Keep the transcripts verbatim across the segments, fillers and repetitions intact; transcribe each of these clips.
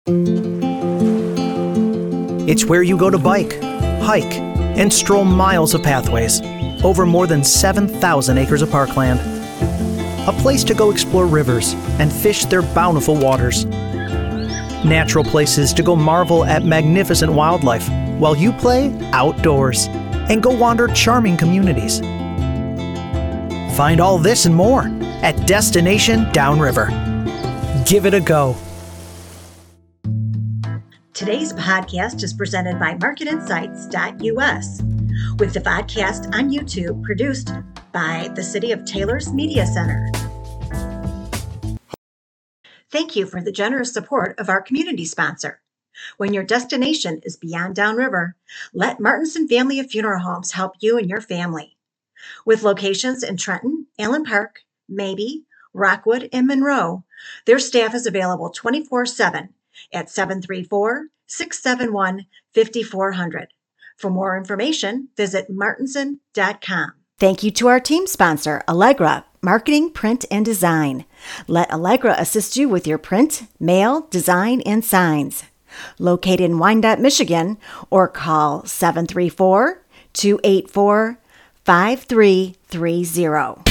It's where you go to bike, hike, and stroll miles of pathways over more than seven thousand acres of parkland. A place to go explore rivers and fish their bountiful waters. Natural places to go marvel at magnificent wildlife while you play outdoors and go wander charming communities. Find all this and more at Destination Downriver. Give it a go. Today's podcast is presented by market insights dot U S, with the podcast on YouTube produced by the City of Taylor's Media Center. Thank you for the generous support of our community sponsor. When your destination is beyond downriver, let Martinson Family of Funeral Homes help you and your family. With locations in Trenton, Allen Park, Mabee, Rockwood, and Monroe, their staff is available twenty-four seven at seven three four, six seven one, five four zero zero. For more information, visit martinson dot com. Thank you to our team sponsor, Allegra, Marketing, Print, and Design. Let Allegra assist you with your print, mail, design, and signs. Located in Wyandotte, Michigan, or call seven three four, two eight four, five three three zero.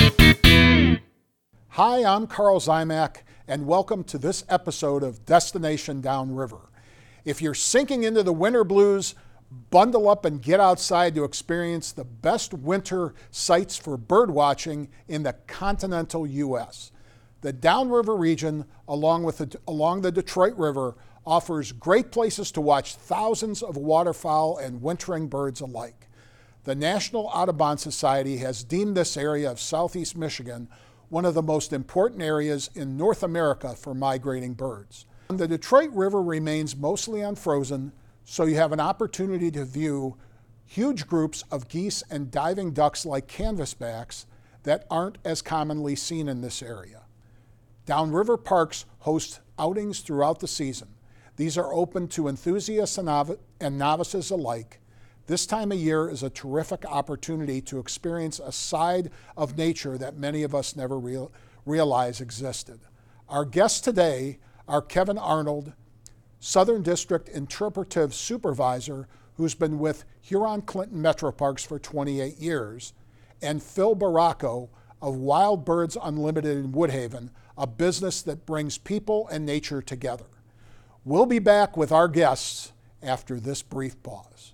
Hi, I'm Carl Zymak, and welcome to this episode of Destination Downriver. If you're sinking into the winter blues, bundle up and get outside to experience the best winter sights for bird watching in the continental U S. The Downriver region, along with the, along the Detroit River, offers great places to watch thousands of waterfowl and wintering birds alike. The National Audubon Society has deemed this area of southeast Michigan one of the most important areas in North America for migrating birds. The Detroit River remains mostly unfrozen, so you have an opportunity to view huge groups of geese and diving ducks like canvasbacks that aren't as commonly seen in this area. Downriver parks host outings throughout the season. These are open to enthusiasts and, novice, and novices alike. This time of year is a terrific opportunity to experience a side of nature that many of us never real, realize existed. Our guests today are Kevin Arnold, Southern District Interpretive Supervisor, who's been with Huron-Clinton Metro Parks for twenty-eight years, and Phil Baracco of Wild Birds Unlimited in Woodhaven, a business that brings people and nature together. We'll be back with our guests after this brief pause.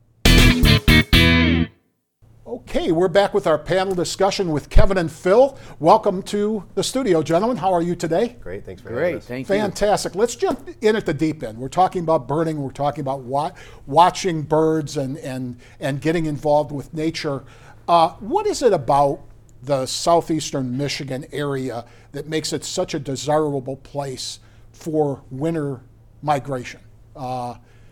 Okay, we're back with our panel discussion with Kevin and Phil. Welcome to the studio, gentlemen. How are you today? Great, thanks for Great, having us. thank Fantastic. Let's jump in at the deep end. We're talking about birding, we're talking about wa- watching birds and, and, and getting involved with nature. Uh, what is it about the southeastern Michigan area that makes it such a desirable place for winter migration? Uh,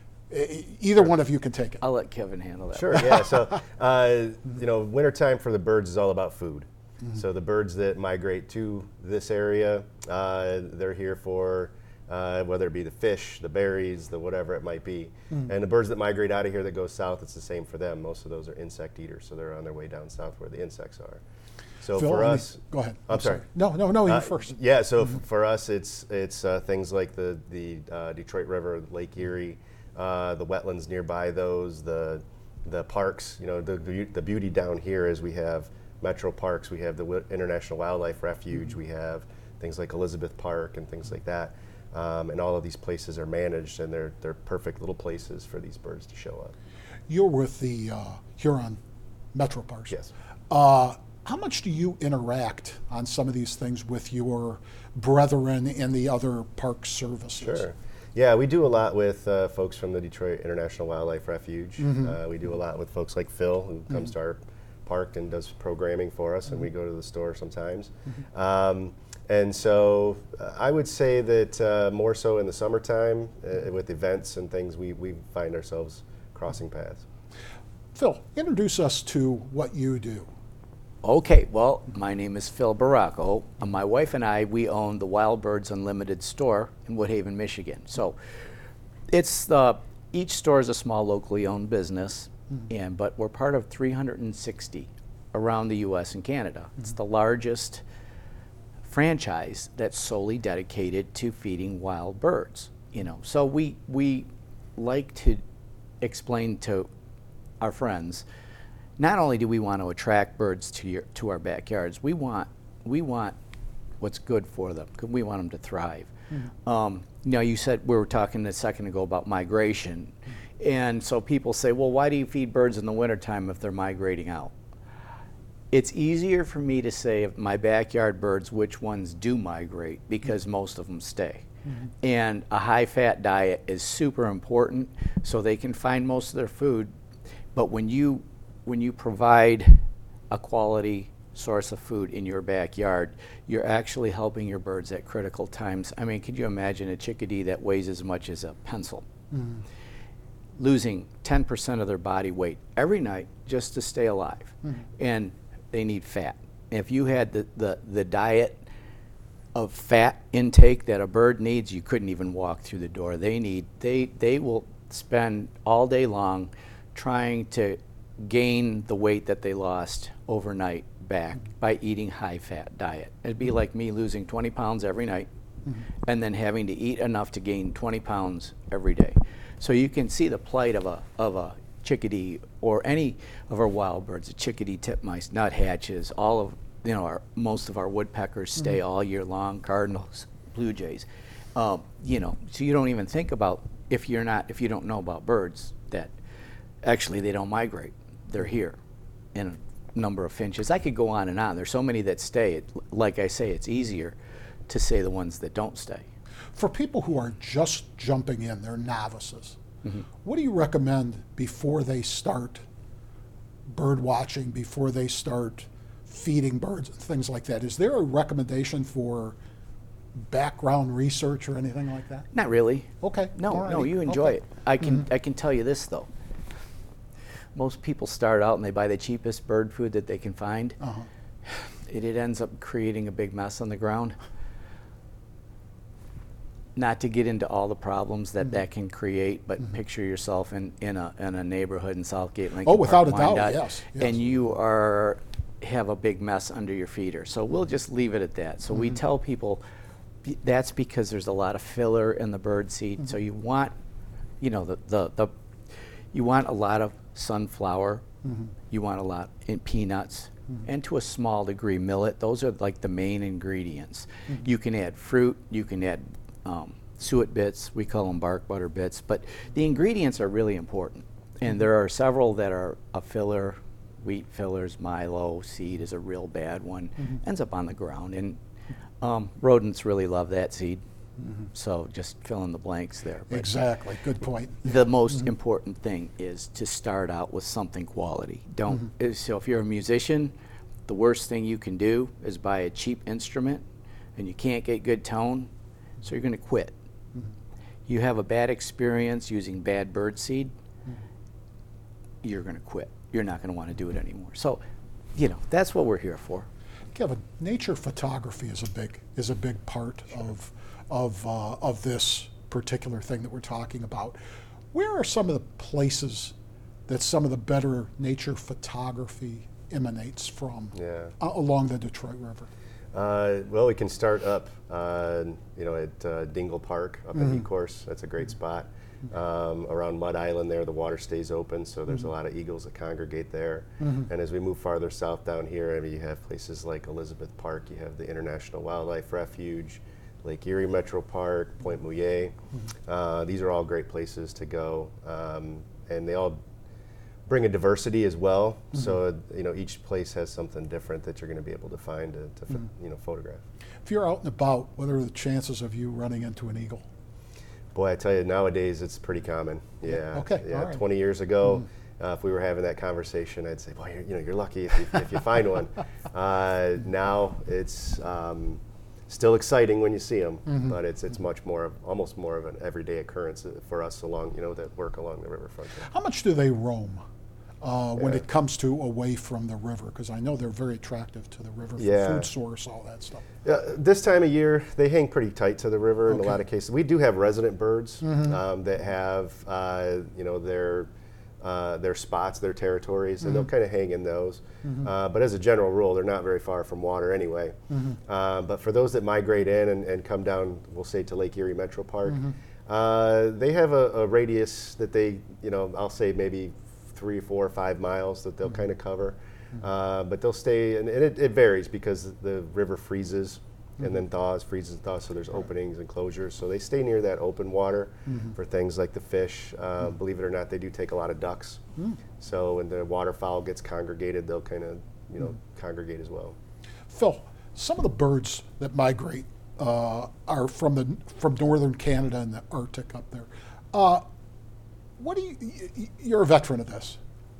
Either one of you can take it. I'll let Kevin handle that. Sure, yeah. So, uh, you know, wintertime for the birds is all about food. Mm-hmm. So the birds that migrate to this area, uh, they're here for uh, whether it be the fish, the berries, the whatever it might be. Mm-hmm. And the birds that migrate out of here that go south, it's the same for them. Most of those are insect eaters, so they're on their way down south where the insects are. So Phil, for us, me, go ahead. I'm, I'm sorry. sorry. No, no, no. You uh, first. Yeah. So mm-hmm. f- for us, it's it's uh, things like the the uh, Detroit River, Lake Erie. Uh, the wetlands nearby those, the the parks, you know, the, the the beauty down here is we have metro parks, we have the w- International Wildlife Refuge, mm-hmm. we have things like Elizabeth Park and things like that, um, and all of these places are managed and they're they're perfect little places for these birds to show up. You're with the uh, Huron Metro Parks. Yes. Uh, how much do you interact on some of these things with your brethren in the other park services? Sure. Yeah, we do a lot with uh, folks from the Detroit International Wildlife Refuge. Mm-hmm. Uh, we do a lot with folks like Phil, who mm-hmm. comes to our park and does programming for us, mm-hmm. and we go to the store sometimes. Mm-hmm. Um, and so uh, I would say that uh, more so in the summertime, uh, with events and things, we, we find ourselves crossing paths. Phil, introduce us to what you do. Okay, well, my name is Phil Baracco. Uh, my wife and I, we own the Wild Birds Unlimited store in Woodhaven, Michigan. So it's the, each store is a small locally owned business, mm-hmm. and but we're part of three hundred sixty around the U S and Canada. Mm-hmm. It's the largest franchise that's solely dedicated to feeding wild birds. You know, so we we like to explain to our friends, not only do we want to attract birds to your to our backyards, we want we want what's good for them. 'Cause we want them to thrive. Mm-hmm. Um, you know, you said, we were talking a second ago about migration, mm-hmm. and so people say, well, why do you feed birds in the wintertime if they're migrating out? It's easier for me to say of my backyard birds which ones do migrate, because mm-hmm. most of them stay. Mm-hmm. And a high-fat diet is super important, so they can find most of their food. But when you when you provide a quality source of food in your backyard, you're actually helping your birds at critical times. I mean, could you imagine a chickadee that weighs as much as a pencil, mm-hmm. losing ten percent of their body weight every night just to stay alive? Mm-hmm. And they need fat. If you had the, the, the diet of fat intake that a bird needs, you couldn't even walk through the door. They need, they, they will spend all day long trying to gain the weight that they lost overnight back by eating high-fat diet. It'd be like me losing twenty pounds every night, mm-hmm. and then having to eat enough to gain twenty pounds every day. So you can see the plight of a of a chickadee or any of our wild birds, the chickadee, titmice, nuthatches, all of you know our most of our woodpeckers stay mm-hmm. all year long, cardinals, blue jays. Um, you know, so you don't even think about, if you're not if you don't know about birds, that actually they don't migrate. They're here in a number of finches. I could go on and on. There's so many that stay. It, like I say, it's easier to say the ones that don't stay. For people who are just jumping in, they're novices, mm-hmm. what do you recommend before they start bird watching, before they start feeding birds and things like that? Is there a recommendation for background research or anything like that? Not really. Okay. No, no, you enjoy okay. it. I can mm-hmm. I can tell you this though. Most people start out and they buy the cheapest bird food that they can find. Uh-huh. It, it ends up creating a big mess on the ground. Not to get into all the problems that mm-hmm. that can create, but mm-hmm. picture yourself in, in a in a neighborhood in Southgate, Lincoln Oh, without Park, a doubt, Wyandotte, yes, yes. And you are have a big mess under your feeder. So we'll just leave it at that. So mm-hmm. we tell people that's because there's a lot of filler in the bird seed. Mm-hmm. So you want, you know, the the, the you want a lot of sunflower, mm-hmm. you want a lot in peanuts, mm-hmm. and to a small degree millet. Those are like the main ingredients. Mm-hmm. You can add fruit, you can add um, suet bits, we call them bark butter bits, but the ingredients are really important. And mm-hmm. there are several that are a filler, wheat fillers, Milo seed is a real bad one, mm-hmm. ends up on the ground, and um, rodents really love that seed. Mm-hmm. So just fill in the blanks there. But exactly, good point. The most mm-hmm. important thing is to start out with something quality. Don't mm-hmm. So if you're a musician, the worst thing you can do is buy a cheap instrument and you can't get good tone, so you're going to quit. Mm-hmm. You have a bad experience using bad bird seed, mm-hmm. you're going to quit. You're not going to want to do it anymore. So, you know, that's what we're here for. Kevin, nature photography is a big is a big part sure. of of uh, of this particular thing that we're talking about. Where are some of the places that some of the better nature photography emanates from yeah. uh, along the Detroit River? Uh, well, we can start up, uh, you know, at uh, Dingle Park up mm-hmm. at Ecorse. That's a great spot. Um, around Mud Island there, the water stays open, so there's mm-hmm. a lot of eagles that congregate there. Mm-hmm. And as we move farther south down here, I mean, you have places like Elizabeth Park, you have the International Wildlife Refuge, Lake Erie Metro Park, Point Mouillet. Mm-hmm. Uh, these are all great places to go, um, and they all bring a diversity as well. Mm-hmm. So you know, each place has something different that you're going to be able to find to, to mm-hmm. you know, photograph. If you're out and about, what are the chances of you running into an eagle? Boy, I tell you, nowadays it's pretty common. Yeah. Okay. Yeah. All right. twenty years ago, mm-hmm. uh, if we were having that conversation, I'd say, boy, you're, you know, you're lucky if you, if you find one. Uh, now it's um, still exciting when you see them, mm-hmm. but it's it's much more of almost more of an everyday occurrence for us along, you know, that work along the riverfront. How much do they roam uh, when yeah. it comes to away from the river? Because I know they're very attractive to the river for yeah. food source, all that stuff. Yeah, this time of year, they hang pretty tight to the river in Okay. a lot of cases. We do have resident birds mm-hmm. um, that have, uh, you know, their uh, their spots, their territories, and mm-hmm. they'll kind of hang in those. Mm-hmm. Uh, but as a general rule, they're not very far from water anyway. Mm-hmm. Uh, but for those that migrate in and, and come down, we'll say to Lake Erie Metro Park, mm-hmm. Uh, they have a, a radius that they, you know, I'll say maybe three, four, five miles that they'll mm-hmm. kind of cover. Uh, but they'll stay, and, and it, it varies because the river freezes mm-hmm. and then thaws, freezes and thaws, so there's right. openings and closures. So they stay near that open water mm-hmm. for things like the fish. Uh, mm-hmm. Believe it or not, they do take a lot of ducks. Mm-hmm. So when the waterfowl gets congregated, they'll kind of, you know, mm-hmm. congregate as well. Phil, some of the birds that migrate uh, are from the from northern Canada and the Arctic up there. Uh, what do you? You're a veteran of this.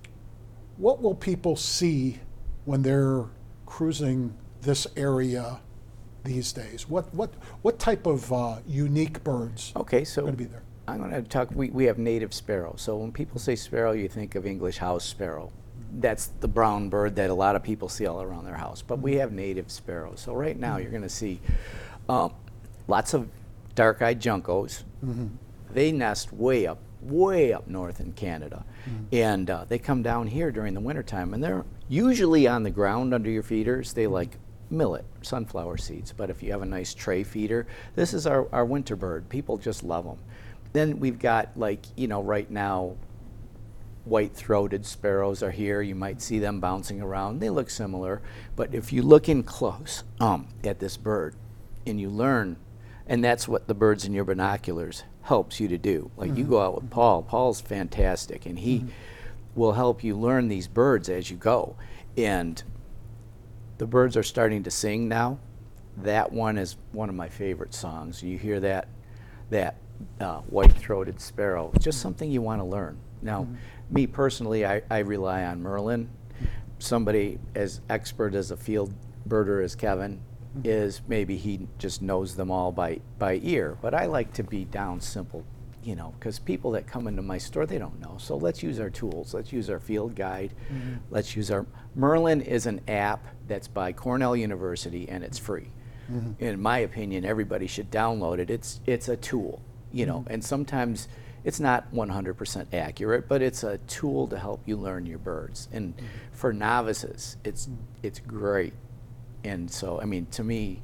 What will people see when they're cruising this area these days? What what what type of uh, unique birds okay, so are going to be there? I'm going to talk. We, we have native sparrow. So when people say sparrow, you think of English house sparrow. That's the brown bird that a lot of people see all around their house. But we have native sparrows. So right now you're going to see um, lots of dark-eyed juncos. Mm-hmm. They nest way up, way up north in Canada. Mm-hmm. And uh, they come down here during the wintertime, and they're usually on the ground under your feeders. They like millet, sunflower seeds. But if you have a nice tray feeder, this is our, our winter bird. People just love them. Then we've got, like, you know, right now, white-throated sparrows are here. You might see them bouncing around. They look similar. But if you look in close um, at this bird and you learn, and that's what the birds in your binoculars helps you to do. Like mm-hmm. you go out with Paul. Paul's fantastic, and he mm-hmm. will help you learn these birds as you go. And the birds are starting to sing now. That one is one of my favorite songs. You hear that, that uh, white-throated sparrow. It's just something you want to learn. Now, mm-hmm. me personally, I, I rely on Merlin. Somebody as expert as a field birder as Kevin mm-hmm. is, maybe he just knows them all by, by ear. But I like to be down simple, you know, because people that come into my store, they don't know. So let's use our tools. Let's use our field guide. Mm-hmm. Let's use our, Merlin is an app that's by Cornell University, and it's free. Mm-hmm. In my opinion, everybody should download it. It's, it's a tool, you know, mm-hmm. and sometimes it's not one hundred percent accurate, but it's a tool to help you learn your birds. And mm-hmm. for novices, it's it's great. And so, I mean, to me,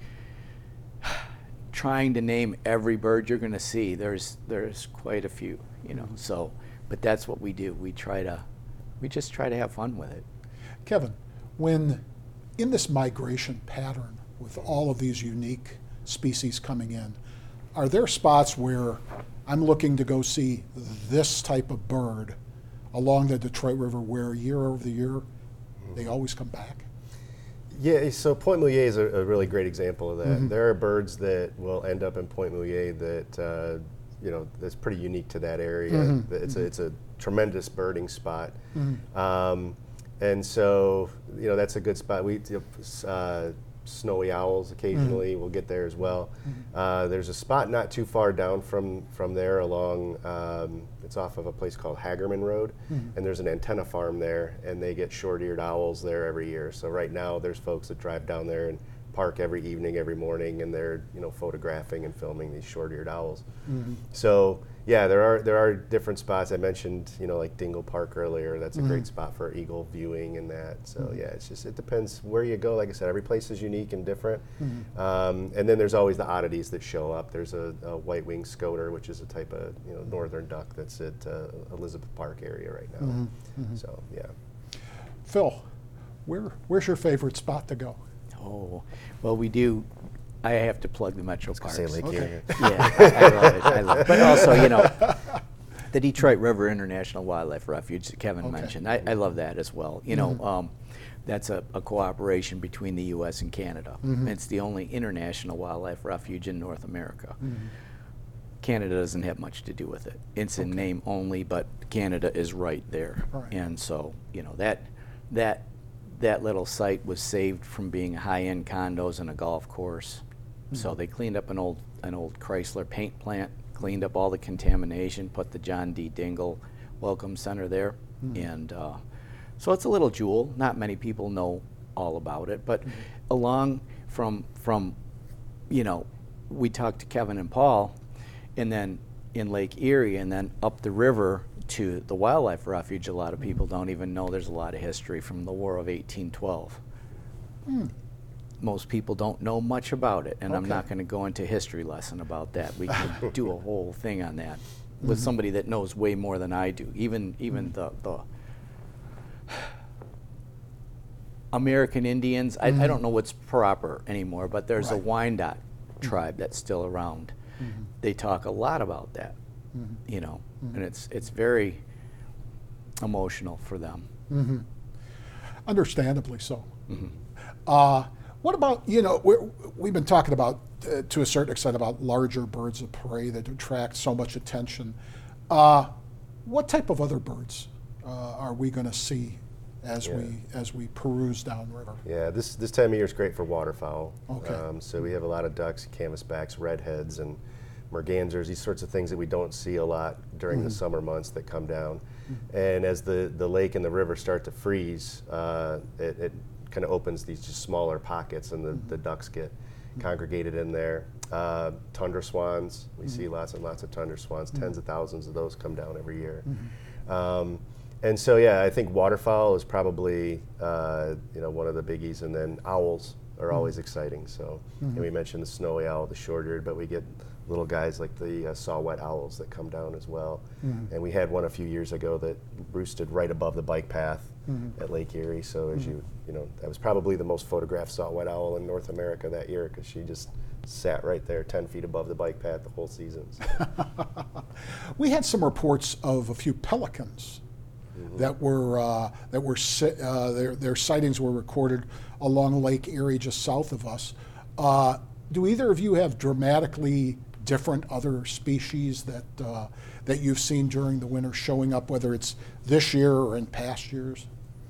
trying to name every bird you're going to see, there's there's quite a few, you know. Mm-hmm. So, but that's what we do. We try to, we just try to have fun with it. Kevin, when in this migration pattern with all of these unique species coming in, are there spots where I'm looking to go see this type of bird along the Detroit River where year over the year they always come back? Yeah, so Point Mouillet is a, a really great example of that. Mm-hmm. There are birds that will end up in Point Mouillet that, uh, you know, that's pretty unique to that area. Mm-hmm. It's, mm-hmm. a, it's a tremendous birding spot. Mm-hmm. Um, and so, you know, that's a good spot. We uh, snowy owls occasionally mm-hmm. will get there as well. Mm-hmm. Uh, there's a spot not too far down from, from there along, um, it's off of a place called Hagerman Road, mm-hmm. and there's an antenna farm there, and they get short-eared owls there every year. So right now there's folks that drive down there and park every evening, every morning, and they're, you know, photographing and filming these short-eared owls. Mm-hmm. So yeah, there are there are different spots. I mentioned, you know, like Dingle Park earlier. That's a mm-hmm. great spot for eagle viewing and that. So mm-hmm. yeah, it's just, it depends where you go. Like I said, every place is unique and different. Mm-hmm. Um, and then there's always the oddities that show up. There's a, a white-winged scoter, which is a type of, you know, northern duck that's at uh, Elizabeth Park area right now. Mm-hmm. Mm-hmm. So yeah. Phil, where where's your favorite spot to go? Oh, well, we do. I have to plug the Metro Parks. Say Lake okay. Yeah, I love it. I love it. But also, you know, the Detroit River International Wildlife Refuge that Kevin okay. mentioned. I, I love that as well. You mm-hmm. know, um, that's a, a cooperation between the U S and Canada. Mm-hmm. It's the only international wildlife refuge in North America. Mm-hmm. Canada doesn't have much to do with it. It's in okay. name only, but Canada is right there. Right. And so, you know, that that that little site was saved from being high-end condos and a golf course. Mm-hmm. So they cleaned up an old an old Chrysler paint plant, cleaned up all the contamination, put the John D. Dingle Welcome Center there, mm-hmm. and uh, so it's a little jewel. Not many people know all about it, but mm-hmm. along from from, you know, we talked to Kevin and Paul, and then in Lake Erie, and then up the river to the wildlife refuge. A lot of people don't even know there's a lot of history from the War of eighteen twelve. Mm. most people don't know much about it, and I'm Okay. not going to go into a history lesson about that. We could do a whole thing on that with somebody that knows way more than I do. Even even the the American Indians, I, I don't know what's proper anymore, but there's Right. a Wyandotte tribe that's still around. They talk a lot about that, you know, and it's it's very emotional for them. Understandably so. Uh, what about, you know, we're, we've been talking about, uh, to a certain extent, about larger birds of prey that attract so much attention. Uh, what type of other birds uh, are we going to see as Yeah. we as we peruse downriver? Yeah, this this time of year is great for waterfowl. Okay. Um, so we have a lot of ducks, canvasbacks, redheads, and mergansers, these sorts of things that we don't see a lot during the summer months that come down. And as the, the lake and the river start to freeze, uh, it, it kind of opens these just smaller pockets, and the, the ducks get congregated in there. Uh, tundra swans, we see lots and lots of tundra swans, tens of thousands of those come down every year. Um, and so, yeah, I think waterfowl is probably uh, you know, one of the biggies, and then owls are always exciting. So, and we mentioned the snowy owl, the short-eared, but we get little guys like the uh, saw-whet owls that come down as well. And we had one a few years ago that roosted right above the bike path at Lake Erie. So as you, you know, that was probably the most photographed saw-whet owl in North America that year, because she just sat right there ten feet above the bike path the whole season. So. We had some reports of a few pelicans that were uh, that were si- uh, their their sightings were recorded along Lake Erie, just south of us. Uh, do either of you have dramatically different other species that uh, that you've seen during the winter showing up, whether it's this year or in past years?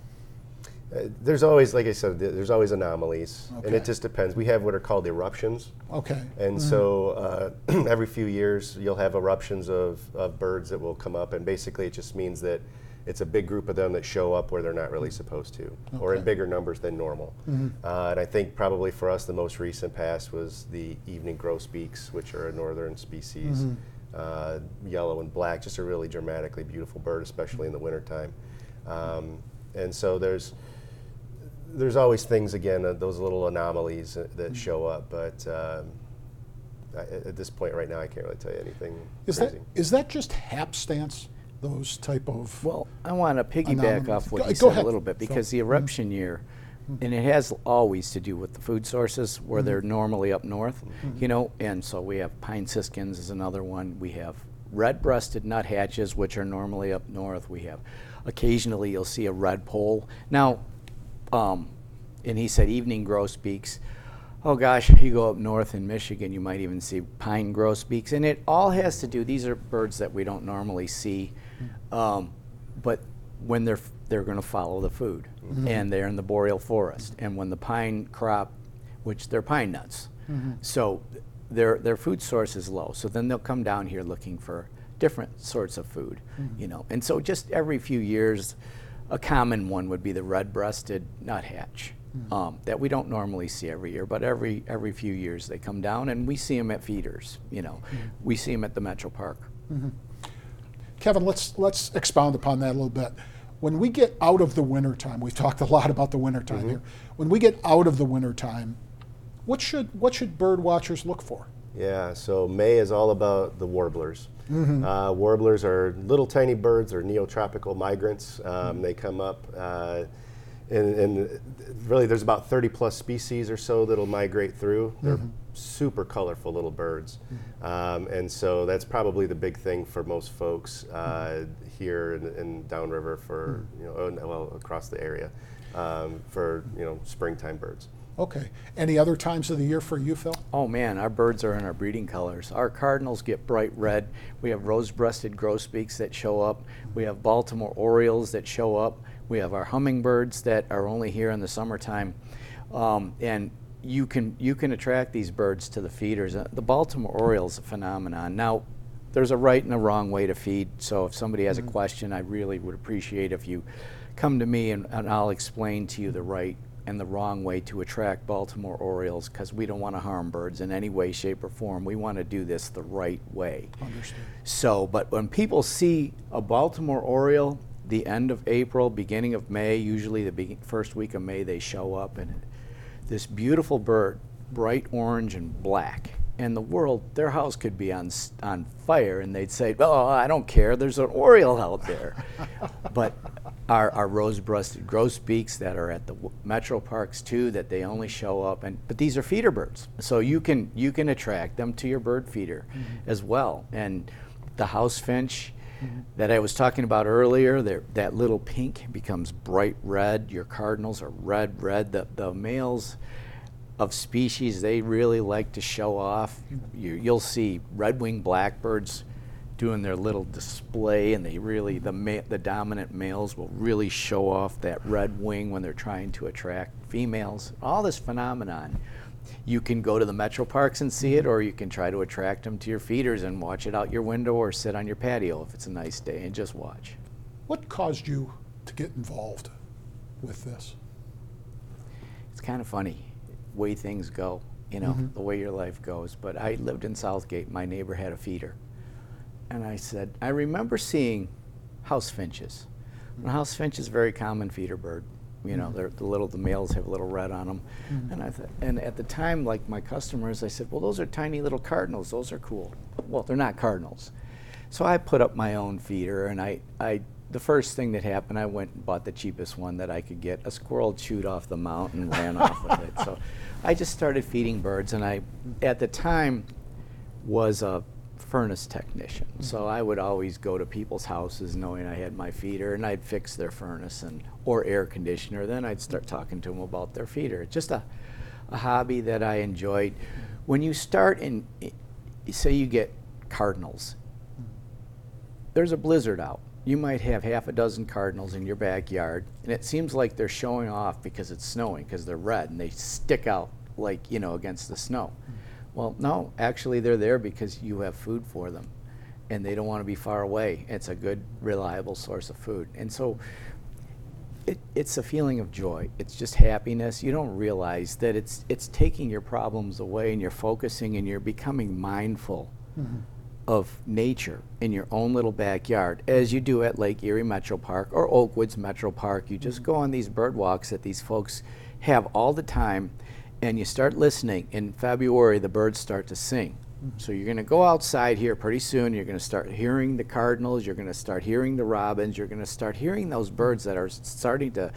Uh, there's always, like I said, th- there's always anomalies, and Okay. it just depends. We have what are called eruptions. Okay. And so uh, every few years you'll have eruptions of, of birds that will come up, and basically it just means that it's a big group of them that show up where they're not really supposed to, or in Okay. bigger numbers than normal. Uh, and I think probably for us the most recent past was the evening grosbeaks, which are a northern species, uh, yellow and black, just a really dramatically beautiful bird, especially in the wintertime. Um, and so there's there's always things, again, uh, those little anomalies uh, that show up, but um, I, at this point right now I can't really tell you anything Is crazy. that is that just hapstance? Those type of Well, I want to piggyback Anomalies. off what Go- you go said ahead, a little bit, Phil. because the eruption year, and it has always to do with the food sources where they're normally up north, you know, and so we have pine siskins is another one. We have red-breasted nuthatches, which are normally up north. We have, occasionally you'll see a red pole. Now, um, and he said evening grosbeaks. Oh gosh, you go up north in Michigan, you might even see pine grosbeaks, and it all has to do, these are birds that we don't normally see, um, but when they're they're going to follow the food, and they're in the boreal forest, and when the pine crop, which they're pine nuts, so their their food source is low, so then they'll come down here looking for different sorts of food, you know, and so just every few years, a common one would be the red-breasted nuthatch. Um, that we don't normally see every year, but every every few years they come down, and we see them at feeders. You know, we see them at the Metro Park. Kevin, let's let's expound upon that a little bit. When we get out of the wintertime, we've talked a lot about the wintertime here. When we get out of the wintertime, what should what should bird watchers look for? Yeah, so May is all about the warblers. Uh, warblers are little tiny birds, they're neotropical migrants. Um, They come up, uh, and, and really there's about thirty plus species or so that'll migrate through. They're super colorful little birds. Um, and so that's probably the big thing for most folks uh, here in, in downriver for, you know, oh, well, across the area um, for, you know, springtime birds. Okay. Any other times of the year for you, Phil? Oh man, our birds are in our breeding colors. Our cardinals get bright red. We have rose-breasted grosbeaks that show up. We have Baltimore orioles that show up. We have our hummingbirds that are only here in the summertime. Um, and you can you can attract these birds to the feeders. Uh, the Baltimore oriole is a phenomenon. Now, there's a right and a wrong way to feed. So if somebody has a question, I really would appreciate if you come to me and, and I'll explain to you the right and the wrong way to attract Baltimore orioles, because we don't want to harm birds in any way, shape, or form. We want to do this the right way. Understood. So, but when people see a Baltimore oriole, the end of April, beginning of May, usually the be- first week of May, they show up, and this beautiful bird, bright orange and black. And the world, their house could be on s- on fire, and they'd say, "Oh, I don't care. There's an oriole out there." But our, our rose-breasted grosbeaks that are at the w- metro parks too, that they only show up, and but these are feeder birds, so you can you can attract them to your bird feeder mm-hmm. as well. And the house finch mm-hmm. that I was talking about earlier, that little pink becomes bright red. Your cardinals are red, red. The the males of species, they really like to show off. You, you'll see red-winged blackbirds doing their little display, and they really, the ma the dominant males will really show off that red wing when they're trying to attract females. All this phenomenon. You can go to the metro parks and see it, or you can try to attract them to your feeders and watch it out your window or sit on your patio if it's a nice day and just watch. What caused you to get involved with this? It's kind of funny. Way things go, you know, mm-hmm. the way your life goes. But I lived in Southgate. My neighbor had a feeder. And I said, I remember seeing house finches. Mm-hmm. And a house finch is a very common feeder bird. You know, mm-hmm. they're the little, the males have a little red on them. Mm-hmm. And I thought, and at the time, like my customers, I said, well, those are tiny little cardinals. Those are cool. Well, they're not cardinals. So I put up my own feeder, and I, I the first thing that happened, I went and bought the cheapest one that I could get. A squirrel chewed off the mount and ran off with it. So I just started feeding birds, and I, at the time, was a furnace technician. Mm-hmm. So I would always go to people's houses knowing I had my feeder, and I'd fix their furnace and or air conditioner. Then I'd start talking to them about their feeder. Just a, a hobby that I enjoyed. When you start in, say you get cardinals, there's a blizzard out. You might have half a dozen cardinals in your backyard, and it seems like they're showing off because it's snowing, because they're red and they stick out like, you know, against the snow. Mm-hmm. Well, no, actually they're there because you have food for them, and they don't want to be far away. It's a good, reliable source of food. And so it, it's a feeling of joy. It's just happiness. You don't realize that it's, it's taking your problems away, and you're focusing and you're becoming mindful mm-hmm. of nature in your own little backyard, as you do at Lake Erie Metro Park or Oakwoods Metro Park. You just go on these bird walks that these folks have all the time, and you start listening. In February, the birds start to sing. Mm-hmm. So you're going to go outside here pretty soon. You're going to start hearing the cardinals. You're going to start hearing the robins. You're going to start hearing those birds that are starting to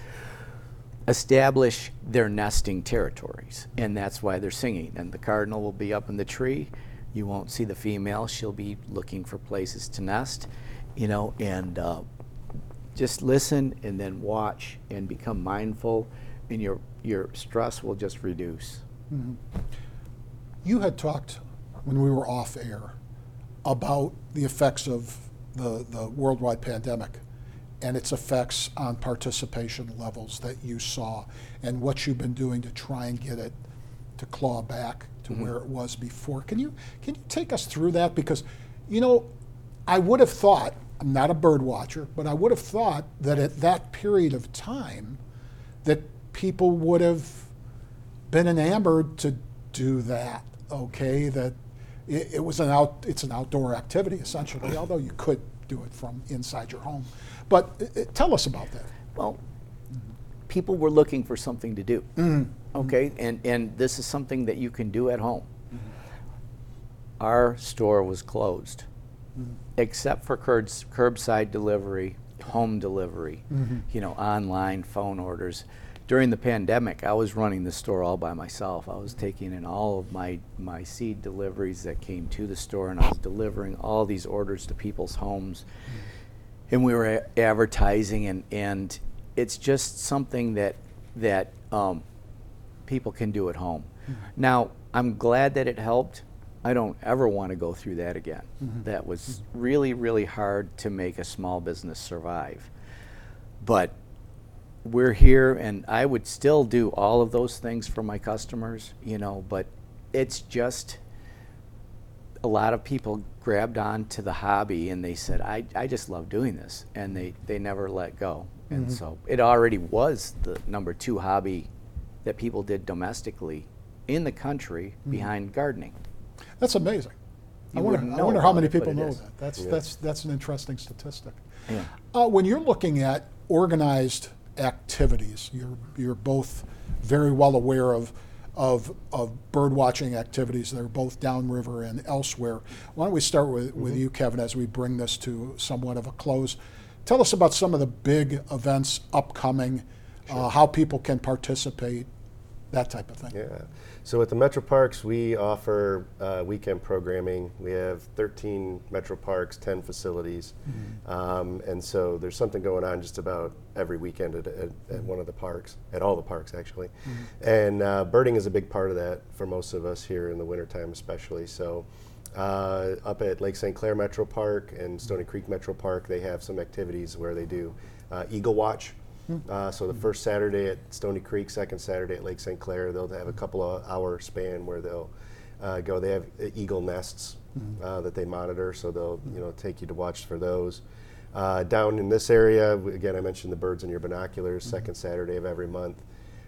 establish their nesting territories, and that's why they're singing. And the cardinal will be up in the tree. You won't see the female. She'll be looking for places to nest, you know, and uh, just listen and then watch and become mindful, and your, your stress will just reduce. Mm-hmm. You had talked when we were off air about the effects of the, the worldwide pandemic and its effects on participation levels that you saw, and what you've been doing to try and get it to claw back to mm-hmm. where it was before. Can you can you take us through that? Because, you know, I would have thought, I'm not a bird watcher, but I would have thought that at that period of time that people would have been enamored to do that, okay? That it, it was an out it's an outdoor activity essentially, although you could do it from inside your home. But uh, tell us about that. Well, people were looking for something to do. Mm-hmm. Okay, and, and this is something that you can do at home. Mm-hmm. Our store was closed, mm-hmm. except for curbs, curbside delivery, home delivery, mm-hmm. you know, online phone orders. During the pandemic, I was running the store all by myself. I was taking in all of my, my seed deliveries that came to the store, and I was delivering all these orders to people's homes. Mm-hmm. And we were a- advertising, and, and it's just something that, that um, people can do at home. Mm-hmm. Now, I'm glad that it helped. I don't ever want to go through that again. Mm-hmm. That was mm-hmm. really, really hard to make a small business survive. But we're here, and I would still do all of those things for my customers, you know, but it's just a lot of people grabbed on to the hobby, and they said, I, I just love doing this, and they, they never let go. Mm-hmm. And so it already was the number two hobby that people did domestically in the country mm-hmm. behind gardening. That's amazing. You I wonder, I wonder how many people know that. That's, yeah. that's, that's an interesting statistic. Yeah. Uh, when you're looking at organized activities. You're you're both very well aware of of of bird watching activities. They're both downriver and elsewhere. Why don't we start with, mm-hmm. with you, Kevin, as we bring this to somewhat of a close. Tell us about some of the big events upcoming, sure. uh, how people can participate, that type of thing. Yeah. So at the Metro Parks, we offer uh, weekend programming. We have thirteen Metro Parks, ten facilities. Mm-hmm. Um, and so there's something going on just about every weekend at, at, at one of the parks, at all the parks actually. Mm-hmm. And uh, birding is a big part of that for most of us here in the wintertime especially. So uh, up at Lake Saint Clair Metro Park and Stony Creek Metro Park, they have some activities where they do uh, Eagle Watch. Uh, so the first Saturday at Stony Creek, second Saturday at Lake Saint Clair, they'll have a couple of hour span where they'll uh, go. They have eagle nests uh, that they monitor, so they'll you know take you to watch for those. Uh, down in this area, again, I mentioned the birds in your binoculars, mm-hmm. second Saturday of every month.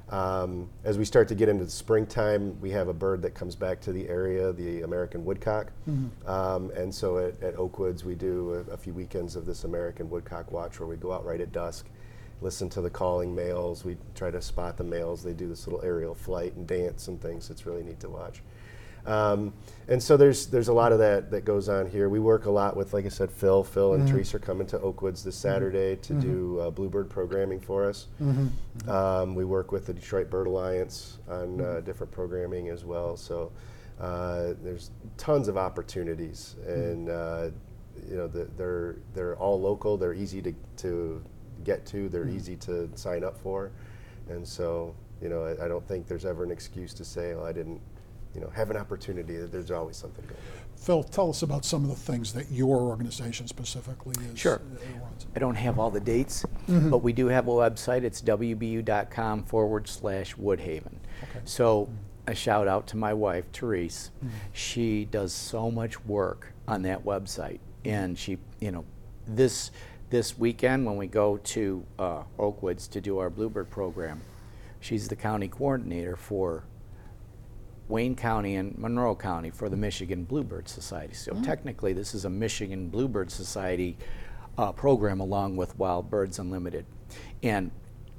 Um, as we start to get into the springtime, we have a bird that comes back to the area, the American woodcock. Mm-hmm. Um, and so at, at Oakwoods, we do a, a few weekends of this American woodcock watch where we go out right at dusk, listen to the calling males. We try to spot the males. They do this little aerial flight and dance and things. It's really neat to watch. Um, and so there's there's a lot of that that goes on here. We work a lot with, like I said, Phil. Phil and mm-hmm. Teresa are coming to Oakwoods this Saturday to mm-hmm. do uh, bluebird programming for us. Mm-hmm. Um, we work with the Detroit Bird Alliance on uh, different programming as well. So uh, there's tons of opportunities, and uh, you know the, they're they're all local. They're easy to to get to, they're mm-hmm. easy to sign up for, and so you know I, I don't think there's ever an excuse to say, well, I didn't you know have an opportunity. There's always something going on. Phil, tell us about some of the things that your organization specifically is. Sure. Uh, runs. I don't have all the dates, mm-hmm. but we do have a website. It's wbu.com forward slash Woodhaven. Okay. So mm-hmm. a shout out to my wife, Therese. Mm-hmm. She does so much work on that website, and she, you know, this This weekend when we go to uh, Oakwoods to do our Bluebird program, she's the county coordinator for Wayne County and Monroe County for the Michigan Bluebird Society. So mm-hmm. technically this is a Michigan Bluebird Society uh, program along with Wild Birds Unlimited. And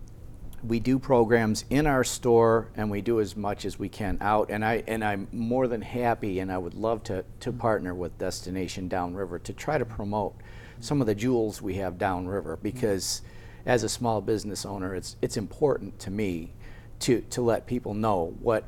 we do programs in our store, and we do as much as we can out. And, I, and I'm more than happy, and I would love to, to partner with Destination Downriver to try to promote some of the jewels we have downriver, because as a small business owner, it's it's important to me to to let people know what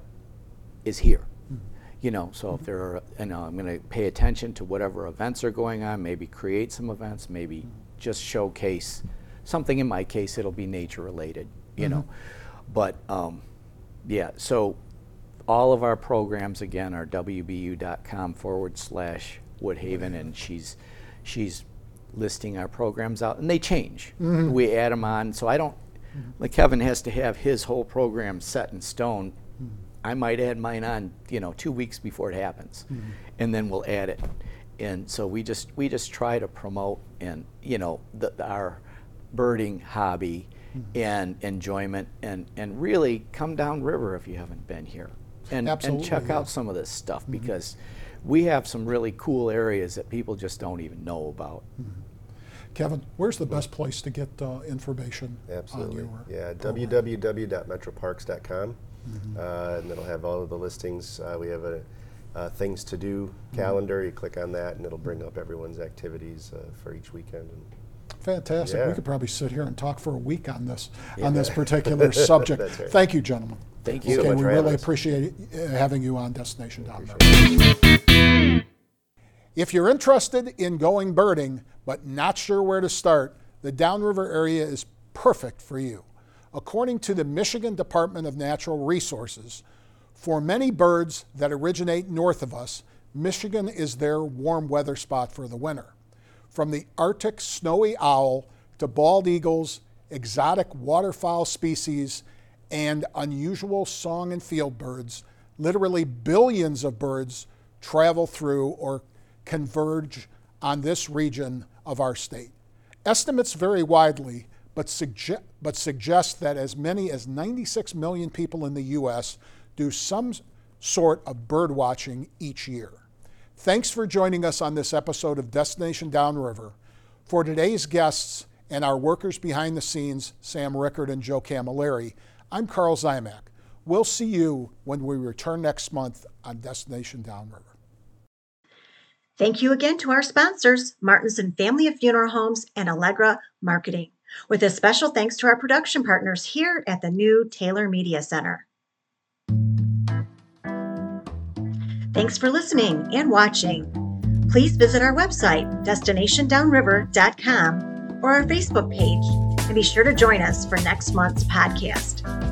is here. Mm-hmm. You know, so mm-hmm. if there are, you know, I'm going to pay attention to whatever events are going on, maybe create some events, maybe mm-hmm. just showcase something. In my case, it'll be nature related, you mm-hmm. know. But um, yeah, so all of our programs again are wbu.com forward slash Woodhaven, and she's she's listing our programs out, and they change. Mm-hmm. We add them on, so I don't, mm-hmm. like Kevin has to have his whole program set in stone. Mm-hmm. I might add mine on, you know, two weeks before it happens, mm-hmm. and then we'll add it. And so we just we just try to promote and you know the, our birding hobby mm-hmm. and enjoyment, and and really come downriver if you haven't been here, and and check yeah. out some of this stuff mm-hmm. because we have some really cool areas that people just don't even know about. Mm-hmm. Kevin, where's the best place to get uh, information Absolutely. on your Yeah, w w w dot metro parks dot com, mm-hmm. uh, and it'll have all of the listings. Uh, we have a uh, things to do calendar. Mm-hmm. You click on that, and it'll bring up everyone's activities uh, for each weekend. And Fantastic. Yeah. We could probably sit here and talk for a week on this yeah. on this particular subject. That's right. Thank you, gentlemen. Thank you Okay, so much we for really having us. appreciate uh, having you on Destination Downriver. Appreciate If you're interested in going birding but not sure where to start, the Downriver area is perfect for you. According to the Michigan Department of Natural Resources, for many birds that originate north of us, Michigan is their warm weather spot for the winter. From the Arctic snowy owl to bald eagles, exotic waterfowl species, and unusual song and field birds, literally billions of birds travel through or converge on this region of our state. Estimates vary widely, but, suge- but suggest that as many as ninety-six million people in the U S do some sort of bird watching each year. Thanks for joining us on this episode of Destination Downriver. For today's guests and our workers behind the scenes, Sam Rickard and Joe Camilleri, I'm Carl Zymak. We'll see you when we return next month on Destination Downriver. Thank you again to our sponsors, Martinson Family of Funeral Homes and Allegra Marketing, with a special thanks to our production partners here at the new Taylor Media Center. Thanks for listening and watching. Please visit our website, destination downriver dot com, or our Facebook page, and be sure to join us for next month's podcast.